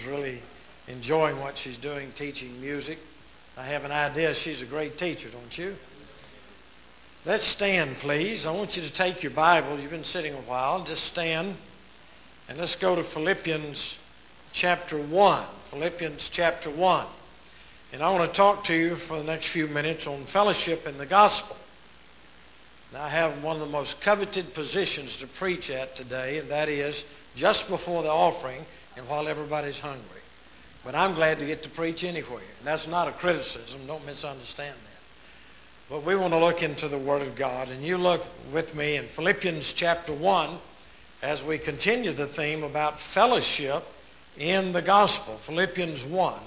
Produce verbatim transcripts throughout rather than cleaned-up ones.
really enjoying what she's doing, teaching music. I have an idea she's a great teacher, don't you? Let's stand, please. I want you to take your Bible. You've been sitting a while. Just stand. And let's go to Philippians chapter one. Philippians chapter one. And I want to talk to you for the next few minutes on fellowship in the gospel. Now, I have one of the most coveted positions to preach at today, and that is just before the offering and while everybody's hungry. But I'm glad to get to preach anywhere. And that's not a criticism. Don't misunderstand that. But we want to look into the Word of God. And you look with me in Philippians chapter one as we continue the theme about fellowship in the gospel. Philippians one.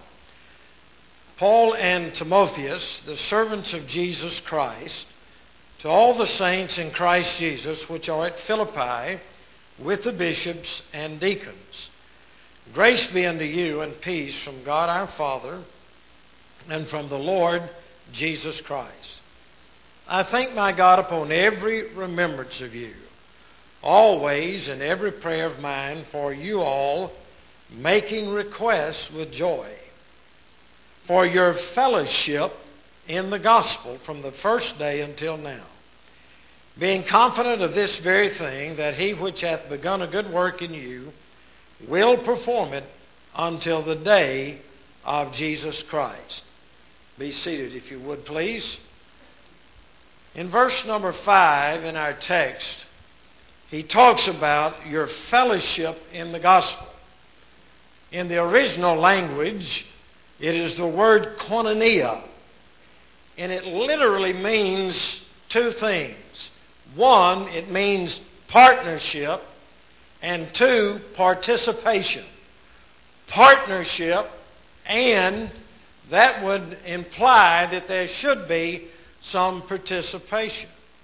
Paul and Timotheus, the servants of Jesus Christ, to all the saints in Christ Jesus which are at Philippi, with the bishops and deacons. Grace be unto you and peace from God our Father and from the Lord Jesus Christ. I thank my God upon every remembrance of you, always in every prayer of mine for you all, making requests with joy, for your fellowship in the gospel from the first day until now, being confident of this very thing, that he which hath begun a good work in you will perform it until the day of Jesus Christ. Be seated, if you would, please. In verse number five in our text, he talks about your fellowship in the gospel. In the original language, it is the word koinonia, and it literally means two things. One, it means partnership, and two, participation. Partnership, and that would imply that there should be some participation.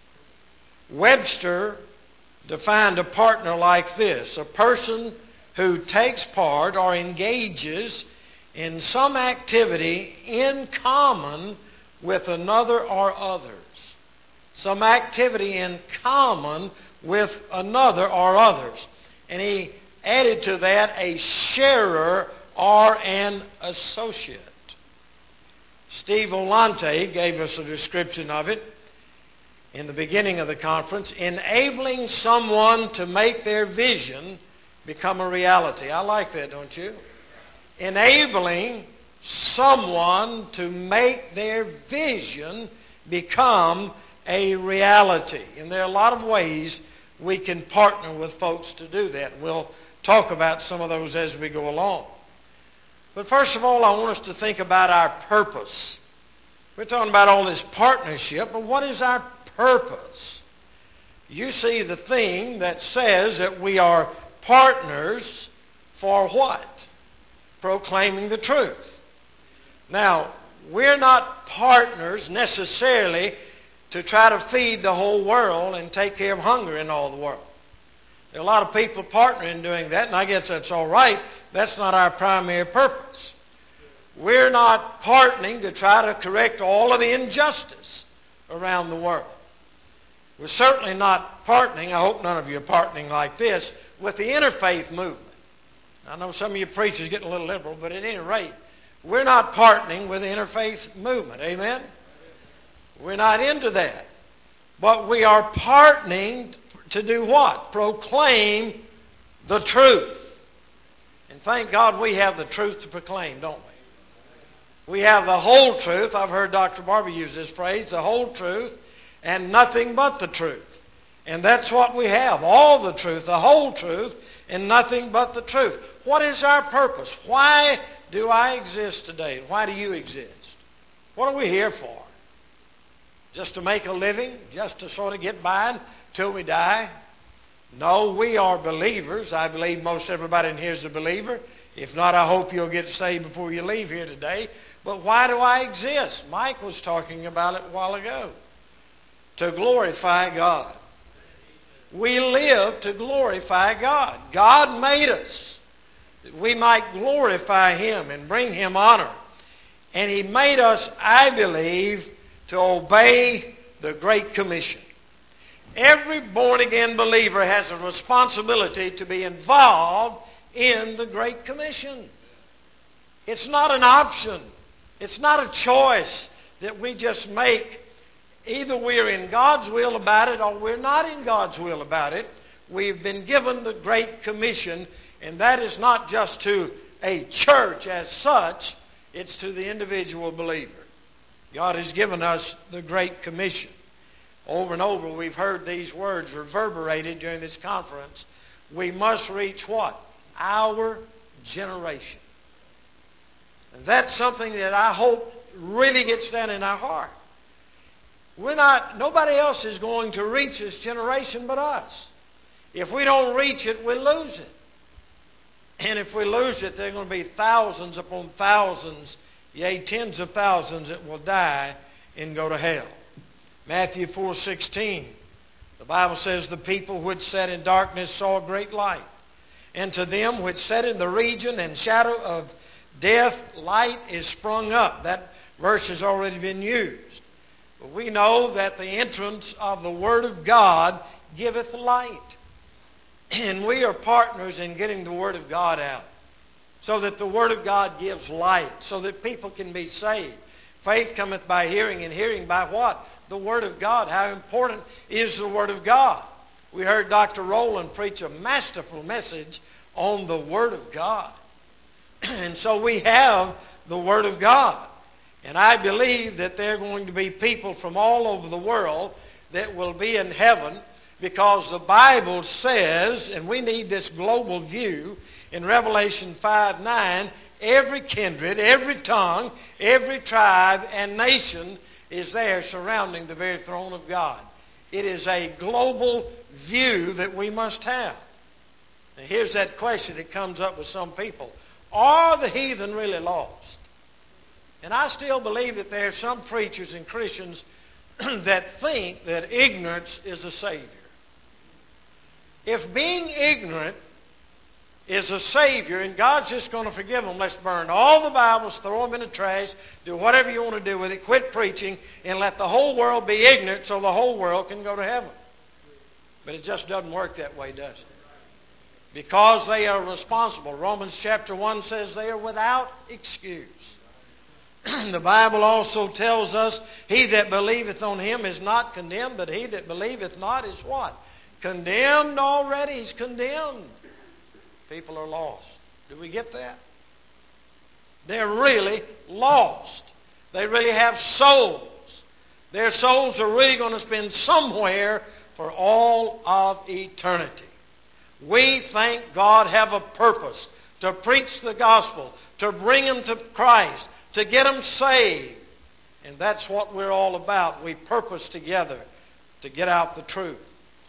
Webster defined a partner like this: a person who takes part or engages in some activity in common with another or others. Some activity in common with another or others. And he added to that a sharer or an associate. Steve Olante gave us a description of it in the beginning of the conference: enabling someone to make their vision become a reality. I like that, don't you? Enabling someone to make their vision become a reality. And there are a lot of ways we can partner with folks to do that. We'll talk about some of those as we go along. But first of all, I want us to think about our purpose. We're talking about all this partnership, but what is our purpose? You see the thing that says that we are partners for what? Proclaiming the truth. Now, we're not partners necessarily to try to feed the whole world and take care of hunger in all the world. There are a lot of people partnering in doing that, and I guess that's all right. That's not our primary purpose. We're not partnering to try to correct all of the injustice around the world. We're certainly not partnering, I hope none of you are partnering like this, with the interfaith movement. I know some of you preachers get a little liberal, but at any rate, we're not partnering with the interfaith movement. Amen? We're not into that. But we are partnering to do what? Proclaim the truth. And thank God we have the truth to proclaim, don't we? We have the whole truth. I've heard Doctor Barber use this phrase, the whole truth, and nothing but the truth. And that's what we have, all the truth, the whole truth, and nothing but the truth. What is our purpose? Why do I exist today? Why do you exist? What are we here for? Just to make a living? Just to sort of get by until we die? No, we are believers. I believe most everybody in here is a believer. If not, I hope you'll get saved before you leave here today. But why do I exist? Mike was talking about it a while ago. To glorify God. We live to glorify God. God made us that we might glorify Him and bring Him honor. And He made us, I believe, to obey the Great Commission. Every born-again believer has a responsibility to be involved in the Great Commission. It's not an option. It's not a choice that we just make. Either we're in God's will about it or we're not in God's will about it. We've been given the Great Commission, and that is not just to a church as such, it's to the individual believer. God has given us the Great Commission. Over and over we've heard these words reverberated during this conference. We must reach what? Our generation. And that's something that I hope really gets down in our heart. We're not, nobody else is going to reach this generation but us. If we don't reach it, we lose it. And if we lose it, there are going to be thousands upon thousands, yea, tens of thousands that will die and go to hell. Matthew four sixteen, the Bible says, the people which sat in darkness saw a great light. And to them which sat in the region and shadow of death, light is sprung up. That verse has already been used. But we know that the entrance of the Word of God giveth light. And we are partners in getting the Word of God out, so that the Word of God gives light, so that people can be saved. Faith cometh by hearing, and hearing by what? The Word of God. How important is the Word of God? We heard Doctor Rowland preach a masterful message on the Word of God. And so we have the Word of God. And I believe that there are going to be people from all over the world that will be in heaven, because the Bible says, and we need this global view, in Revelation five nine, every kindred, every tongue, every tribe and nation is there surrounding the very throne of God. It is a global view that we must have. Now here's that question that comes up with some people. Are the heathen really lost? And I still believe that there are some preachers and Christians that think that ignorance is a Savior. If being ignorant is a Savior and God's just going to forgive them, let's burn all the Bibles, throw them in the trash, do whatever you want to do with it, quit preaching, and let the whole world be ignorant so the whole world can go to heaven. But it just doesn't work that way, does it? Because they are responsible. Romans chapter one says they are without excuse. The Bible also tells us, he that believeth on Him is not condemned, but he that believeth not is what? Condemned already. He's condemned. People are lost. Do we get that? They're really lost. They really have souls. Their souls are really going to spend somewhere for all of eternity. We, thank God, have a purpose to preach the gospel, to bring them to Christ, to get them saved. And that's what we're all about. We purpose together to get out the truth.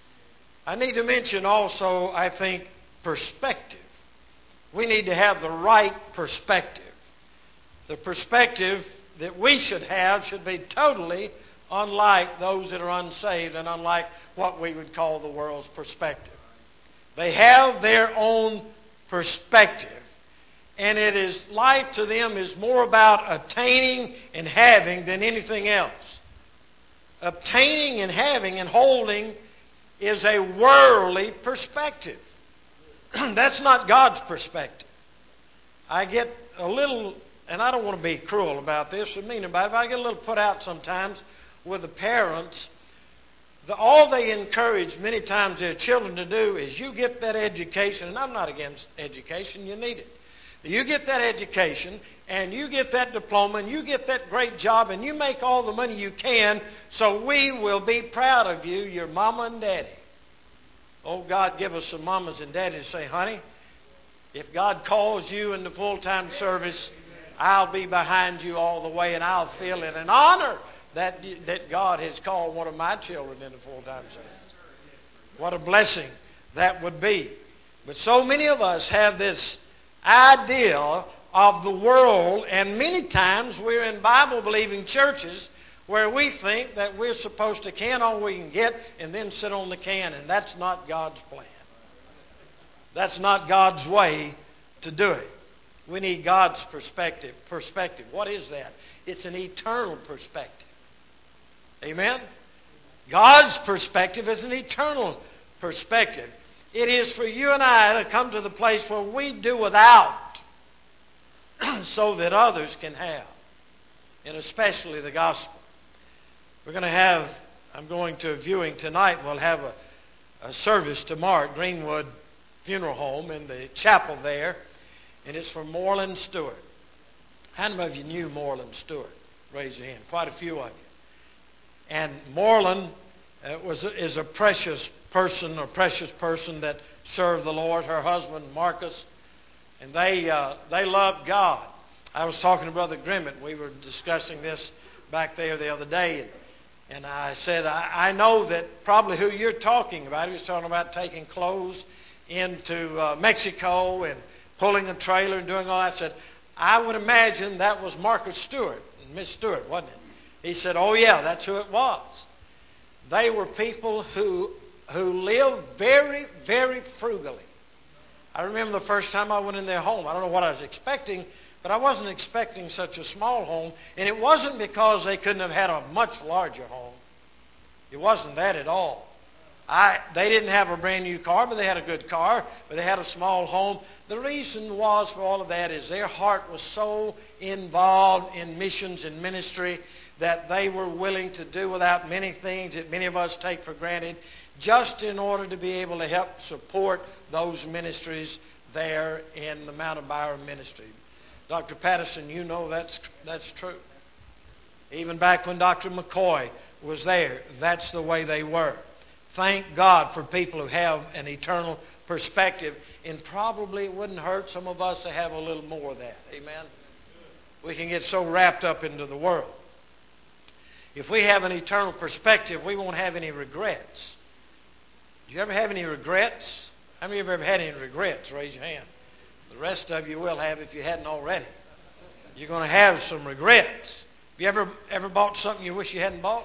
I need to mention also, I think, perspective. We need to have the right perspective. The perspective that we should have should be totally unlike those that are unsaved and unlike what we would call the world's perspective. They have their own perspective. And it is, life to them is more about attaining and having than anything else. Obtaining and having and holding is a worldly perspective. That's not God's perspective. I get a little, and I don't want to be cruel about this or mean about it, but I get a little put out sometimes with the parents. The, all they encourage many times their children to do is you get that education, and I'm not against education, you need it. You get that education, and you get that diploma, and you get that great job, and you make all the money you can, so we will be proud of you, your mama and daddy. Oh, God, give us some mamas and daddies to say, honey, if God calls you into full-time service, I'll be behind you all the way, and I'll feel it an honor that, that God has called one of my children into full-time service. What a blessing that would be. But so many of us have this idea of the world, and many times we're in Bible-believing churches where we think that we're supposed to can all we can get and then sit on the can, and that's not God's plan. That's not God's way to do it. We need God's perspective. Perspective. What is that? It's an eternal perspective. Amen? God's perspective is an eternal perspective. It is for you and I to come to the place where we do without so that others can have, and especially the gospel. We're going to have, I'm going to a viewing tonight. We'll have a, a service tomorrow at Greenwood Funeral Home in the chapel there, and it's for Moreland Stewart. How many of you knew Moreland Stewart? Raise your hand. Quite a few of you. And Moreland uh, was is a precious person, a precious person that served the Lord. Her husband Marcus, and they uh, they loved God. I was talking to Brother Grimmett. We were discussing this back there the other day, and, and I said I, I know that probably who you're talking about. He was talking about taking clothes into uh, Mexico and pulling a trailer and doing all that. I said, I would imagine that was Marcus Stewart, Miss Stewart, wasn't it? He said, oh yeah, that's who it was. They were people who who lived very, very frugally. I remember the first time I went in their home. I don't know what I was expecting, but I wasn't expecting such a small home. And it wasn't because they couldn't have had a much larger home. It wasn't that at all. I, they didn't have a brand new car, but they had a good car, but they had a small home. The reason was for all of that is their heart was so involved in missions and ministry that they were willing to do without many things that many of us take for granted, just in order to be able to help support those ministries there in the Mount of Byron ministry. Doctor Patterson, you know that's that's true. Even back when Doctor McCoy was there, that's the way they were. Thank God for people who have an eternal perspective, and probably it wouldn't hurt some of us to have a little more of that. Amen? We can get so wrapped up into the world. If we have an eternal perspective, we won't have any regrets. Do you ever have any regrets? How many of you have ever had any regrets? Raise your hand. The rest of you will have if you hadn't already. You're going to have some regrets. Have you ever, ever bought something you wish you hadn't bought?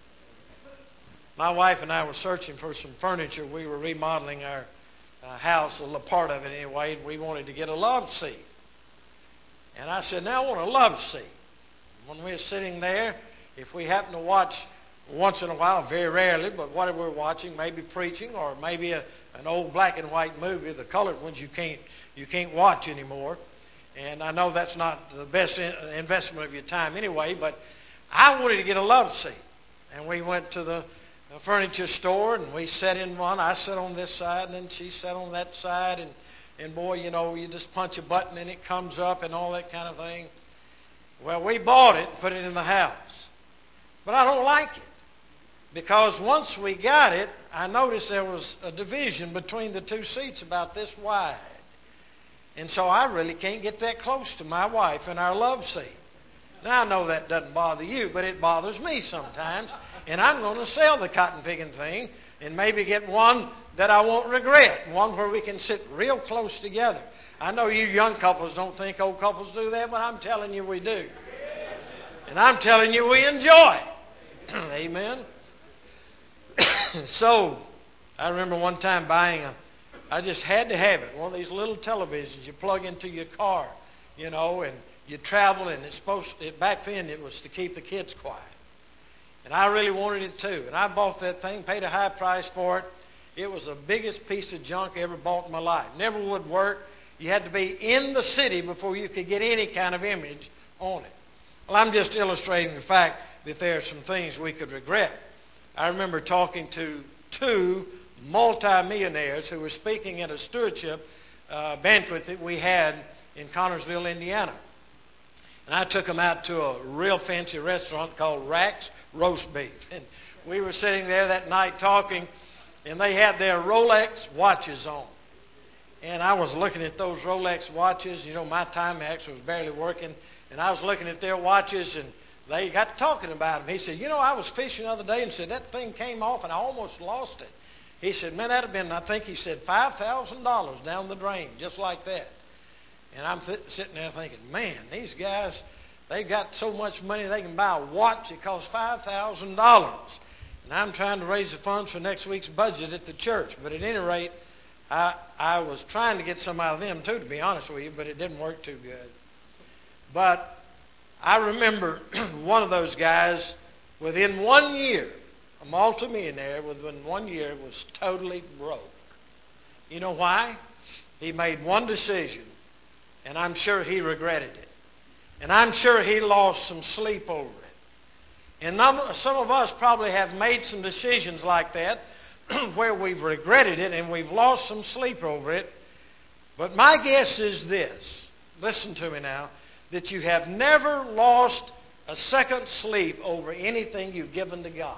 My wife and I were searching for some furniture. We were remodeling our uh, house, a little part of it anyway, and we wanted to get a love seat. And I said, now I want a love seat. When we were sitting there, if we happen to watch once in a while, very rarely, but whatever we're watching, maybe preaching or maybe a, an old black and white movie, the colored ones you can't you can't watch anymore. And I know that's not the best in, investment of your time anyway, but I wanted to get a love seat. And we went to the a furniture store, and we sat in one. I sat on this side, and then she sat on that side, and, and boy, you know, you just punch a button and it comes up and all that kind of thing. Well, we bought it and put it in the house. But I don't like it, because once we got it, I noticed there was a division between the two seats about this wide. And so I really can't get that close to my wife in our love seat. Now, I know that doesn't bother you, but it bothers me sometimes. And I'm going to sell the cotton picking thing and maybe get one that I won't regret, one where we can sit real close together. I know you young couples don't think old couples do that, but I'm telling you we do. And I'm telling you we enjoy it. Amen. So, I remember one time buying a, I just had to have it, one of these little televisions you plug into your car, you know, and you travel, and it's supposed to, back then it was to keep the kids quiet. And I really wanted it too. And I bought that thing, paid a high price for it. It was the biggest piece of junk I ever bought in my life. Never would work. You had to be in the city before you could get any kind of image on it. Well, I'm just illustrating the fact that there are some things we could regret. I remember talking to two multi-millionaires who were speaking at a stewardship uh, banquet that we had in Connersville, Indiana. And I took them out to a real fancy restaurant called Rack's Roast Beef. And we were sitting there that night talking, and they had their Rolex watches on. And I was looking at those Rolex watches. You know, my Timex was barely working. And I was looking at their watches, and they got talking about them. He said, you know, I was fishing the other day, and said, that thing came off, and I almost lost it. He said, man, that would have been, I think he said, five thousand dollars down the drain, just like that. And I'm th- sitting there thinking, man, these guys, they've got so much money they can buy a watch that costs five thousand dollars. And I'm trying to raise the funds for next week's budget at the church. But at any rate, I, I was trying to get some out of them too, to be honest with you, but it didn't work too good. But I remember one of those guys, within one year, a multimillionaire, within one year, was totally broke. You know why? He made one decision, and I'm sure he regretted it. And I'm sure he lost some sleep over it. And some of us probably have made some decisions like that where we've regretted it and we've lost some sleep over it. But my guess is this, listen to me now, that you have never lost a second sleep over anything you've given to God.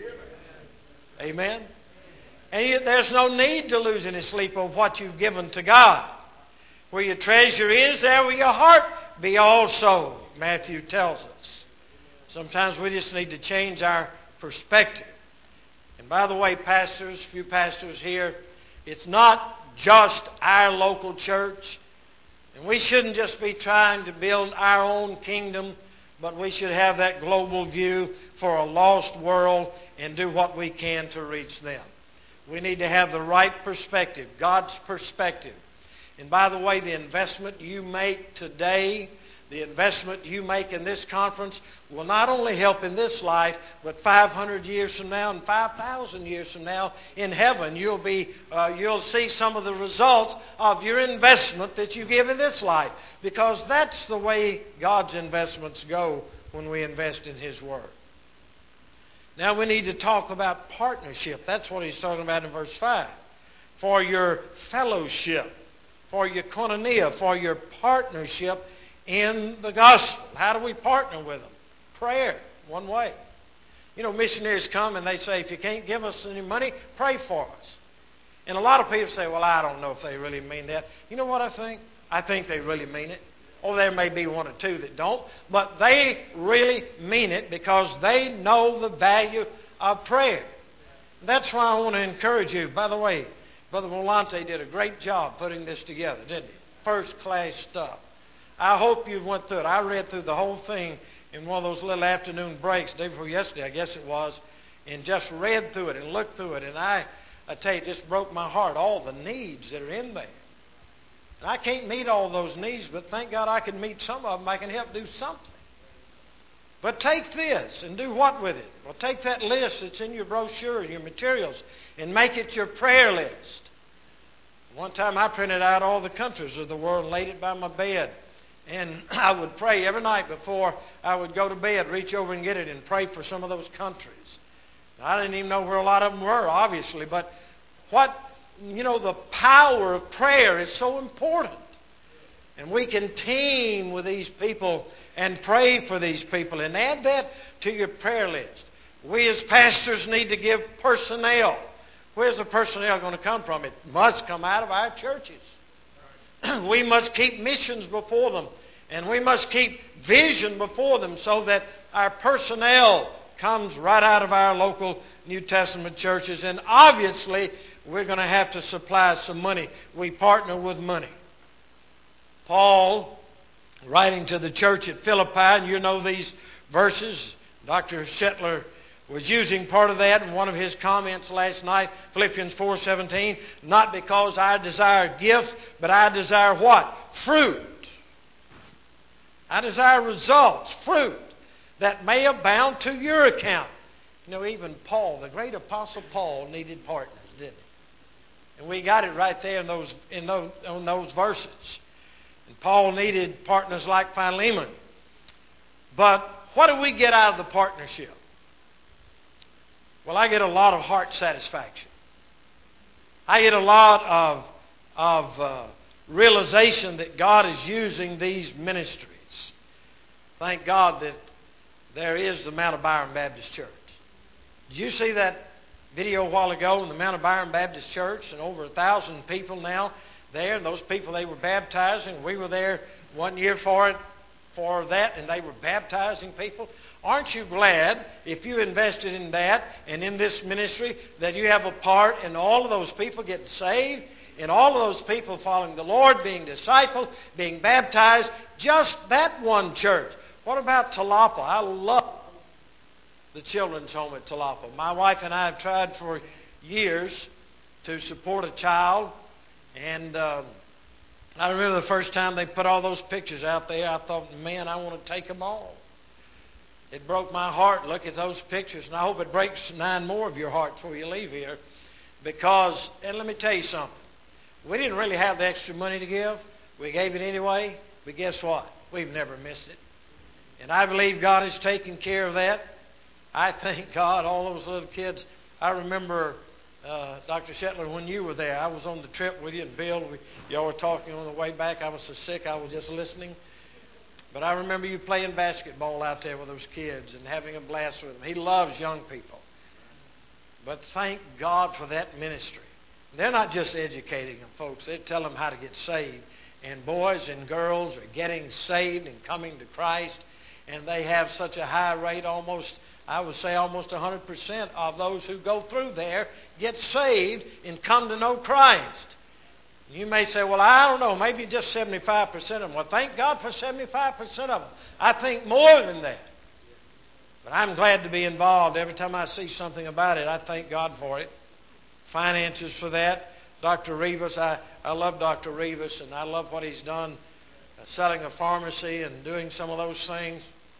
Amen? And you, there's no need to lose any sleep over what you've given to God. Where your treasure is, there will your heart be also, Matthew tells us. Sometimes we just need to change our perspective. And by the way, pastors, a few pastors here, it's not just our local church. And we shouldn't just be trying to build our own kingdom, but we should have that global view for a lost world and do what we can to reach them. We need to have the right perspective, God's perspective. And by the way, the investment you make today, the investment you make in this conference will not only help in this life, but five hundred years from now and five thousand years from now in heaven, you'll be, uh, you'll see some of the results of your investment that you give in this life. Because that's the way God's investments go when we invest in His Word. Now we need to talk about partnership. That's what he's talking about in verse five. For your fellowship, for your koinonia, for your partnership in the gospel. How do we partner with them? Prayer, one way. You know, missionaries come and they say, if you can't give us any money, pray for us. And a lot of people say, well, I don't know if they really mean that. You know what I think? I think they really mean it. Oh, there may be one or two that don't, but they really mean it because they know the value of prayer. That's why I want to encourage you. By the way, Brother Volante did a great job putting this together, didn't he? First class stuff. I hope you went through it. I read through the whole thing in one of those little afternoon breaks, day before yesterday, I guess it was, and just read through it and looked through it. And I, I tell you, it just broke my heart, all the needs that are in there. And I can't meet all those needs, but thank God I can meet some of them. I can help do something. But take this and do what with it? Well, take that list that's in your brochure, your materials, and make it your prayer list. One time I printed out all the countries of the world and laid it by my bed. And I would pray every night before I would go to bed, reach over and get it and pray for some of those countries. Now, I didn't even know where a lot of them were, obviously, but what, you know, the power of prayer is so important. And we can team with these people and pray for these people and add that to your prayer list. We as pastors need to give personnel. Where's the personnel going to come from? It must come out of our churches. We must keep missions before them, and we must keep vision before them so that our personnel comes right out of our local New Testament churches. And obviously, we're going to have to supply some money. We partner with money. Paul, writing to the church at Philippi, and you know these verses, Doctor Shetler was using part of that in one of his comments last night, Philippians four seventeen. Not because I desire gifts, but I desire what? Fruit. I desire results, fruit, that may abound to your account. You know, even Paul, the great apostle Paul, needed partners, didn't he? And we got it right there in those in those, in those verses. And Paul needed partners like Philemon. But what do we get out of the partnership? Well, I get a lot of heart satisfaction. I get a lot of, of uh, realization that God is using these ministries. Thank God that there is the Mount of Byron Baptist Church. Did you see that video a while ago in the Mount of Byron Baptist Church? And over a thousand people now there. And those people, they were baptizing. We were there one year for it, for that, and they were baptizing people. Aren't you glad, if you invested in that and in this ministry, that you have a part in all of those people getting saved, in all of those people following the Lord, being discipled, being baptized? Just that one church. What about Talapa? I love the children's home at Talapa. My wife and I have tried for years to support a child, and uh, I remember the first time they put all those pictures out there, I thought, man, I want to take them all. It broke my heart. Look at those pictures, and I hope it breaks nine more of your heart before you leave here. Because, and let me tell you something, we didn't really have the extra money to give. We gave it anyway, but guess what? We've never missed it. And I believe God is taking care of that. I thank God, all those little kids. I remember, uh, Doctor Shetler, when you were there, I was on the trip with you, and Bill, we, y'all were talking on the way back. I was so sick, I was just listening. But I remember you playing basketball out there with those kids and having a blast with them. He loves young people. But thank God for that ministry. They're not just educating them, folks. They tell them how to get saved. And boys and girls are getting saved and coming to Christ. And they have such a high rate, almost, I would say almost one hundred percent of those who go through there get saved and come to know Christ. You may say, well, I don't know, maybe just seventy-five percent of them. Well, thank God for seventy-five percent of them. I think more than that. But I'm glad to be involved. Every time I see something about it, I thank God for it. Finances for that. Doctor Rivas, I, I love Doctor Rivas, and I love what he's done, uh, selling a pharmacy and doing some of those things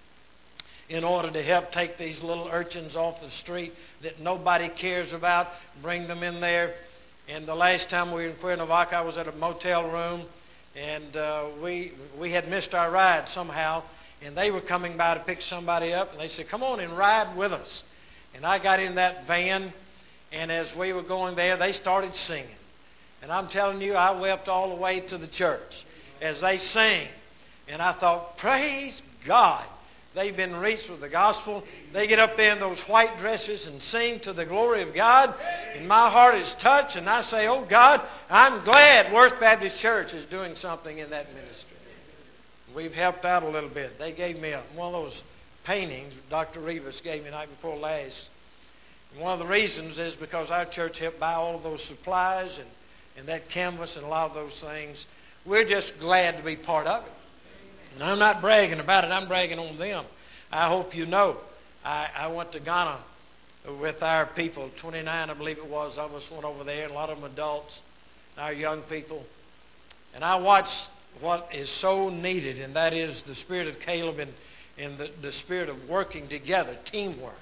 in order to help take these little urchins off the street that nobody cares about, bring them in there. And the last time we were in Cuernavaca, I was at a motel room, and uh, we we had missed our ride somehow, and they were coming by to pick somebody up, and they said, come on and ride with us. And I got in that van, and as we were going there, they started singing. And I'm telling you, I wept all the way to the church as they sang. And I thought, praise God. They've been reached with the gospel. They get up there in those white dresses and sing to the glory of God. And my heart is touched. And I say, oh God, I'm glad Worth Baptist Church is doing something in that ministry. We've helped out a little bit. They gave me a, one of those paintings Doctor Rivas gave me the night before last. And one of the reasons is because our church helped buy all of those supplies and, and that canvas and a lot of those things. We're just glad to be part of it. And I'm not bragging about it. I'm bragging on them. I hope you know. I, I went to Ghana with our people, twenty-nine I believe it was. I was went over there, and a lot of them adults, our young people. And I watched what is so needed, and that is the spirit of Caleb and, and the, the spirit of working together, teamwork.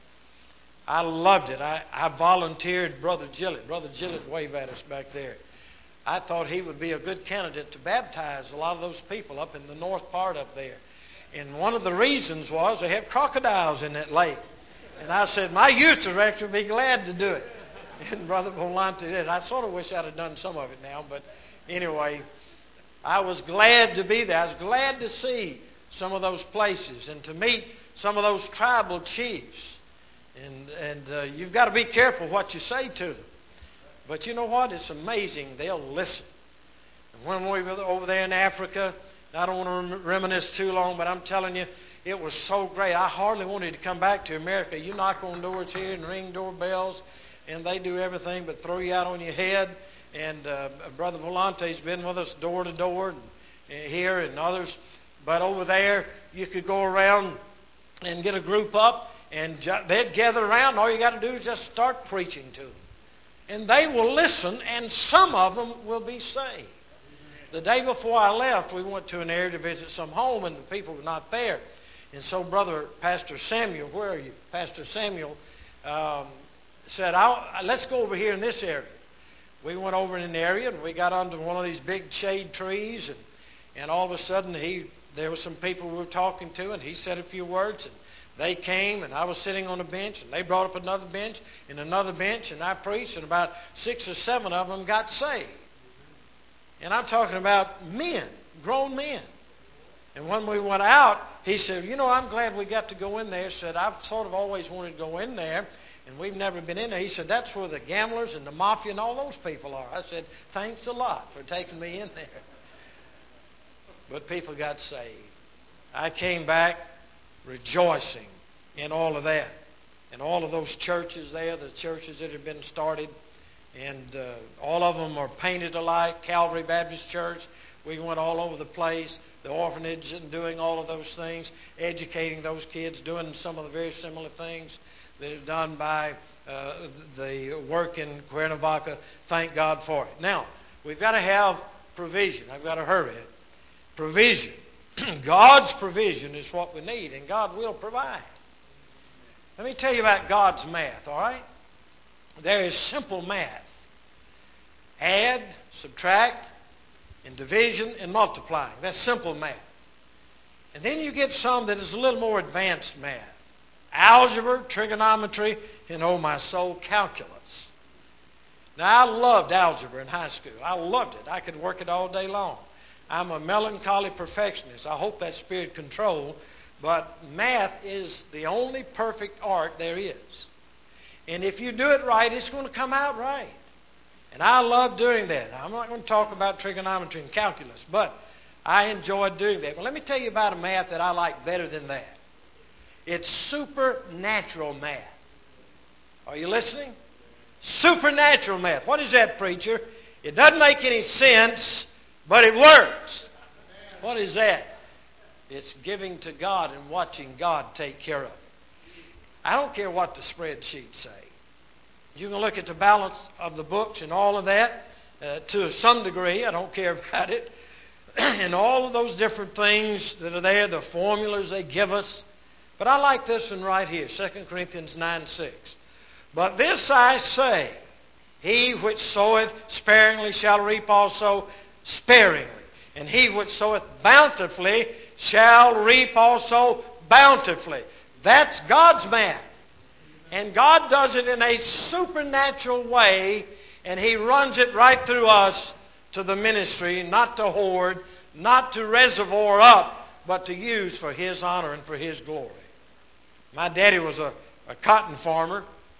I loved it. I, I volunteered Brother Gillett. Brother Gillett, wave at us back there. I thought he would be a good candidate to baptize a lot of those people up in the north part up there. And one of the reasons was they had crocodiles in that lake. And I said, my youth director would be glad to do it. And Brother Volante did. I sort of wish I'd have done some of it now. But anyway, I was glad to be there. I was glad to see some of those places and to meet some of those tribal chiefs. And, and uh, you've got to be careful what you say to them. But you know what? It's amazing. They'll listen. And when we were over there in Africa, I don't want to reminisce too long, but I'm telling you, it was so great. I hardly wanted to come back to America. You knock on doors here and ring doorbells, and they do everything but throw you out on your head. And uh, Brother Volante's been with us door to door and, and here and others. But over there, you could go around and get a group up, and ju- they'd gather around. And all you got to do is just start preaching to them. And they will listen, and some of them will be saved. The day before I left, we went to an area to visit some home, and the people were not there. And so Brother Pastor Samuel, where are you? Pastor Samuel um, said, I'll, let's go over here in this area. We went over in an area, and we got under one of these big shade trees, and, and all of a sudden he there were some people we were talking to, and he said a few words, and they came, and I was sitting on a bench, and they brought up another bench and another bench, and I preached, and about six or seven of them got saved. And I'm talking about men, grown men. And when we went out, he said, you know, I'm glad we got to go in there. He said, I've sort of always wanted to go in there, and we've never been in there. He said, that's where the gamblers and the mafia and all those people are. I said, thanks a lot for taking me in there. But people got saved. I came back rejoicing in all of that. And all of those churches there, the churches that have been started, and uh, all of them are painted alike. Calvary Baptist Church, we went all over the place. The orphanage and doing all of those things, educating those kids, doing some of the very similar things that are done by uh, the work in Cuernavaca. Thank God for it. Now, we've got to have provision. I've got to hurry it. Provision. God's provision is what we need, and God will provide. Let me tell you about God's math, all right? There is simple math. Add, subtract, and division, and multiplying. That's simple math. And then you get some that is a little more advanced math. Algebra, trigonometry, and oh my soul, calculus. Now, I loved algebra in high school. I loved it. I could work it all day long. I'm a melancholy perfectionist. I hope that's spirit control. But math is the only perfect art there is. And if you do it right, it's going to come out right. And I love doing that. I'm not going to talk about trigonometry and calculus, but I enjoyed doing that. Well, let me tell you about a math that I like better than that. It's supernatural math. Are you listening? Supernatural math. What is that, preacher? It doesn't make any sense, but it works. What is that? It's giving to God and watching God take care of it. I don't care what the spreadsheets say. You can look at the balance of the books and all of that uh, to some degree. I don't care about it. And all of those different things that are there, the formulas they give us. But I like this one right here, Second Corinthians nine six. But this I say, he which soweth sparingly shall reap also sparingly. And he which soweth bountifully shall reap also bountifully. That's God's math. And God does it in a supernatural way, and He runs it right through us to the ministry, not to hoard, not to reservoir up, but to use for His honor and for His glory. My daddy was a, a cotton farmer,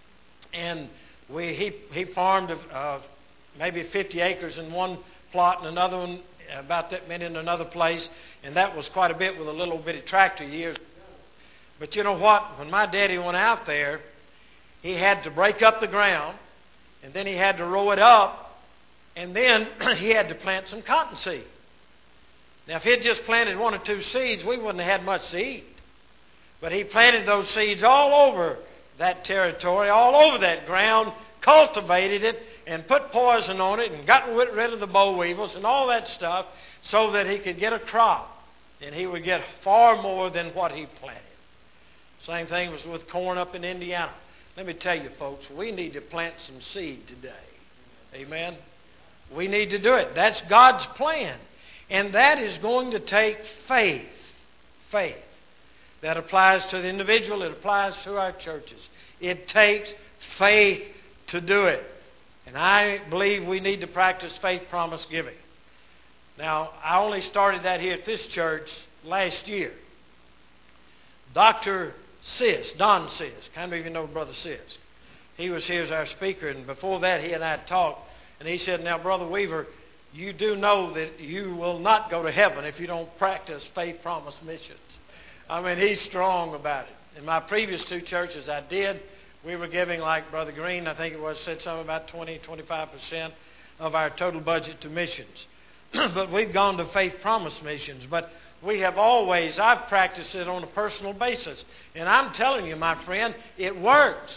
and we he, he farmed uh, maybe fifty acres in one plot and another one, about that many in another place, and that was quite a bit with a little bitty tractor years. But you know what? When my daddy went out there, he had to break up the ground, and then he had to row it up, and then he had to plant some cotton seed. Now, if he had just planted one or two seeds, we wouldn't have had much to eat. But he planted those seeds all over that territory, all over that ground, cultivated it, and put poison on it, and got rid of the boll weevils and all that stuff so that he could get a crop, and he would get far more than what he planted. Same thing was with corn up in Indiana. Let me tell you, folks, we need to plant some seed today. Amen? We need to do it. That's God's plan. And that is going to take faith. Faith. That applies to the individual. It applies to our churches. It takes faith to do it. And I believe we need to practice faith promise giving. Now, I only started that here at this church last year. Doctor Sis, Don Sis, kind of even know Brother Sis. He was here as our speaker, and before that he and I talked, and he said, now, Brother Weaver, you do know that you will not go to heaven if you don't practice faith promise missions. I mean, he's strong about it. In my previous two churches I did, we were giving, like Brother Green, I think it was, said something about twenty, twenty-five percent of our total budget to missions. But we've gone to faith promise missions. But we have always, I've practiced it on a personal basis. And I'm telling you, my friend, it works.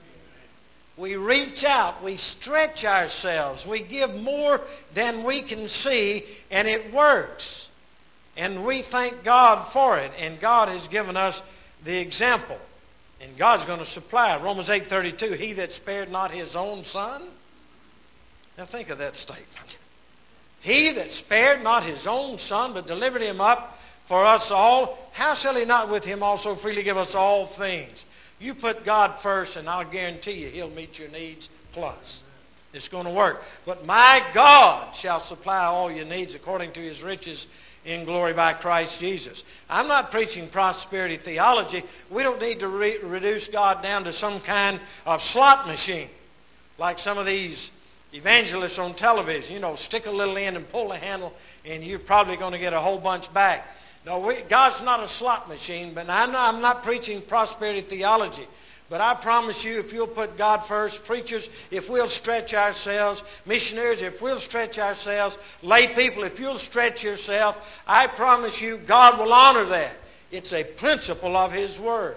We reach out, we stretch ourselves, we give more than we can see, and it works. And we thank God for it. And God has given us the example. And God's going to supply. Romans eight thirty-two, he that spared not his own son. Now think of that statement. He that spared not his own son, but delivered him up for us all, how shall he not with him also freely give us all things? You put God first, and I'll guarantee you He'll meet your needs plus. It's going to work. But my God shall supply all your needs according to His riches in glory by Christ Jesus. I'm not preaching prosperity theology. We don't need to re- reduce God down to some kind of slot machine like some of these evangelists on television. You know, stick a little in and pull the handle, and you're probably going to get a whole bunch back. No, we, God's not a slot machine, but I'm not, I'm not preaching prosperity theology. But I promise you, if you'll put God first, preachers, if we'll stretch ourselves, missionaries, if we'll stretch ourselves, lay people, if you'll stretch yourself, I promise you, God will honor that. It's a principle of His Word.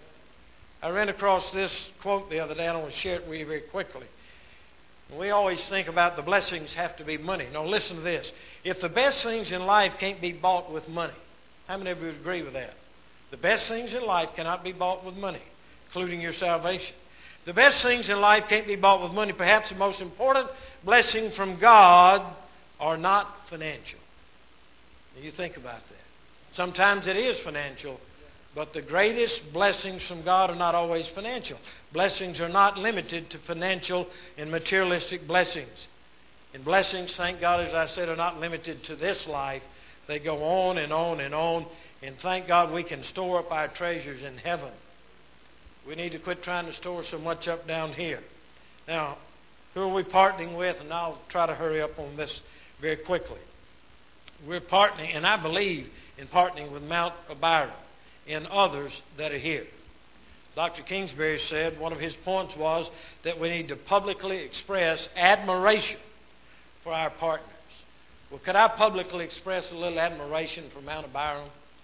I ran across this quote the other day, and I want to share it with you very quickly. We always think about the blessings have to be money. No, listen to this. If the best things in life can't be bought with money, how many of you would agree with that? The best things in life cannot be bought with money, including your salvation. The best things in life can't be bought with money. Perhaps the most important blessing from God are not financial. Now you think about that. Sometimes it is financial, but the greatest blessings from God are not always financial. Blessings are not limited to financial and materialistic blessings. And blessings, thank God, as I said, are not limited to this life. They go on and on and on. And thank God we can store up our treasures in heaven. We need to quit trying to store so much up down here. Now, who are we partnering with? And I'll try to hurry up on this very quickly. We're partnering, and I believe in partnering with Mount Abiram and others that are here. Doctor Kingsbury said one of his points was that we need to publicly express admiration for our partners. Well, could I publicly express a little admiration for Mount Abiram?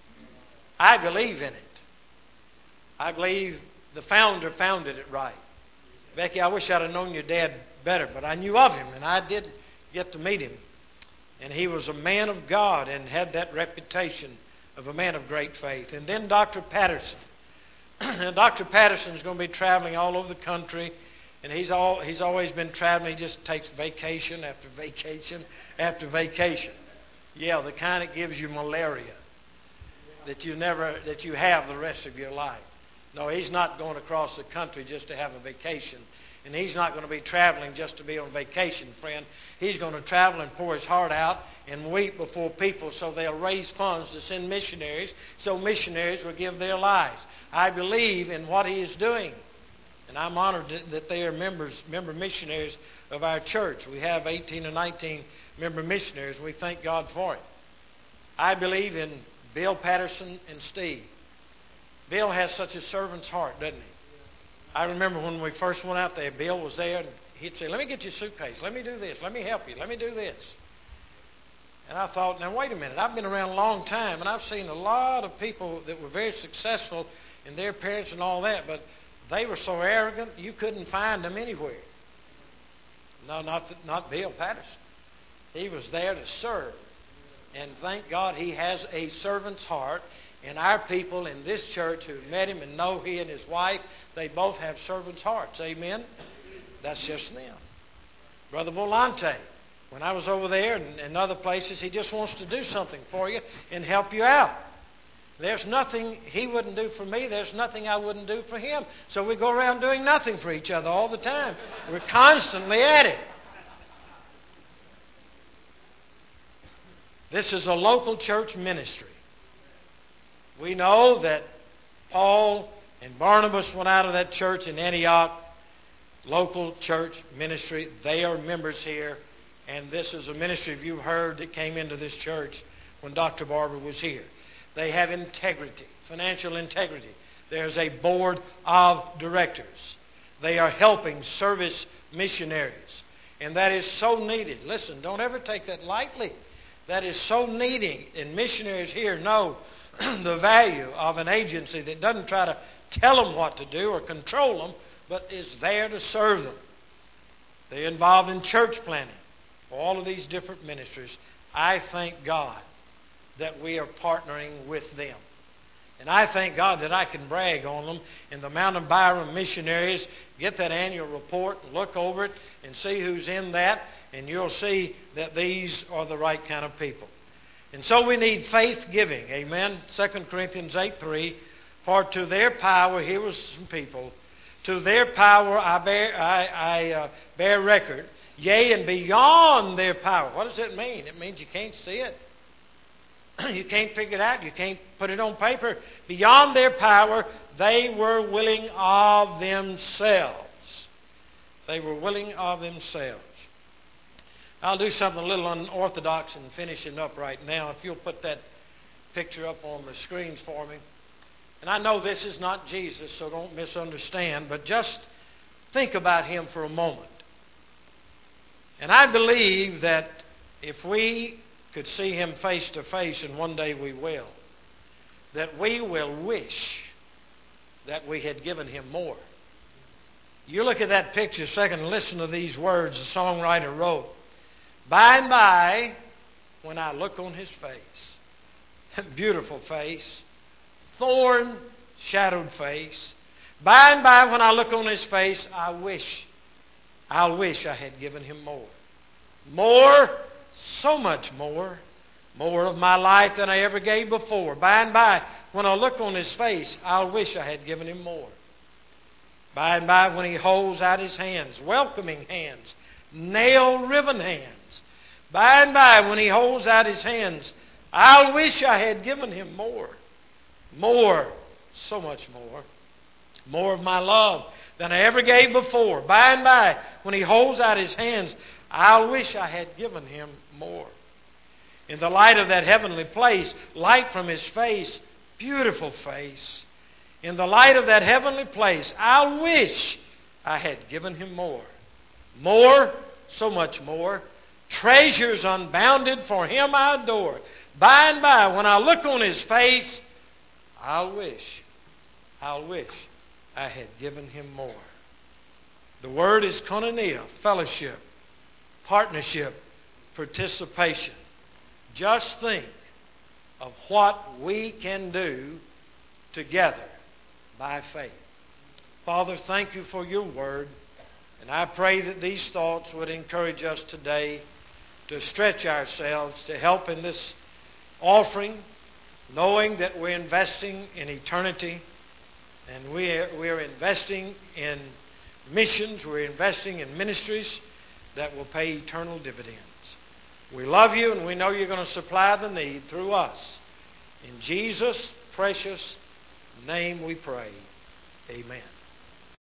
I believe in it. I believe the founder founded it right. Becky, I wish I'd have known your dad better, but I knew of him, and I did get to meet him. And he was a man of God and had that reputation of a man of great faith. And then Doctor Patterson. Doctor Patterson is going to be traveling all over the country, and he's all he's always been traveling. He just takes vacation after vacation after vacation. Yeah, the kind that gives you malaria that you never that you have the rest of your life. No, he's not going across the country just to have a vacation. And he's not going to be traveling just to be on vacation, friend. He's going to travel and pour his heart out and weep before people so they'll raise funds to send missionaries, so missionaries will give their lives. I believe in what he is doing. And I'm honored that they are members, member missionaries of our church. We have eighteen or nineteen member missionaries. We thank God for it. I believe in Bill Patterson and Steve. Bill has such a servant's heart, doesn't he? I remember when we first went out there, Bill was there, and he'd say, let me get your suitcase. Let me do this. Let me help you. Let me do this. And I thought, now wait a minute. I've been around a long time, and I've seen a lot of people that were very successful in their parents and all that, but they were so arrogant, you couldn't find them anywhere. No, not, the, not Bill Patterson. He was there to serve. And thank God he has a servant's heart. And our people in this church who met him and know he and his wife, they both have servants' hearts. Amen? That's just them. Brother Volante, when I was over there and, and other places, he just wants to do something for you and help you out. There's nothing he wouldn't do for me. There's nothing I wouldn't do for him. So we go around doing nothing for each other all the time. We're constantly at it. This is a local church ministry. We know that Paul and Barnabas went out of that church in Antioch, local church ministry. They are members here, and this is a ministry, if you've heard, that came into this church when Doctor Barber was here. They have integrity, financial integrity. There's a board of directors. They are helping service missionaries, and that is so needed. Listen, don't ever take that lightly. That is so needed, and missionaries here know the value of an agency that doesn't try to tell them what to do or control them, but is there to serve them. They're involved in church planning, all of these different ministries. I thank God that we are partnering with them. And I thank God that I can brag on them. And the Mount Abiram missionaries, get that annual report and look over it and see who's in that, and you'll see that these are the right kind of people. And so we need faith giving. Amen. Second Corinthians eight three. For to their power, here was some people, to their power I bear, I, I, uh, bear record, yea, and beyond their power. What does that mean? It means you can't see it. You can't figure it out. You can't put it on paper. Beyond their power, they were willing of themselves. They were willing of themselves. I'll do something a little unorthodox and finishing up right now. If you'll put that picture up on the screens for me. And I know this is not Jesus, so don't misunderstand, but just think about him for a moment. And I believe that if we could see him face to face, and one day we will, that we will wish that we had given him more. You look at that picture a second and listen to these words the songwriter wrote. By and by, when I look on his face, beautiful face, thorn-shadowed face, by and by when I look on his face, I wish, I'll wish I had given him more. More, so much more, More of my life than I ever gave before. By and by, when I look on His face, I'll wish I had given Him more. By and by, when He holds out His hands, welcoming hands, nail-riven hands. By and by, when He holds out His hands, I'll wish I had given Him more. More, so much more. More of my love than I ever gave before. By and by, when He holds out His hands, I'll wish I had given Him more. In the light of that heavenly place, light from His face, beautiful face. In the light of that heavenly place, I'll wish I had given Him more. More, so much more. Treasures unbounded for Him I adore. By and by, when I look on His face, I'll wish, I'll wish I had given Him more. The word is koinonia, fellowship, partnership, participation. Just think of what we can do together by faith. Father, thank You for Your word. And I pray that these thoughts would encourage us today to stretch ourselves to help in this offering, knowing that we're investing in eternity and we're, we're investing in missions, we're investing in ministries that will pay eternal dividends. We love You and we know You're going to supply the need through us. In Jesus' precious name we pray. Amen.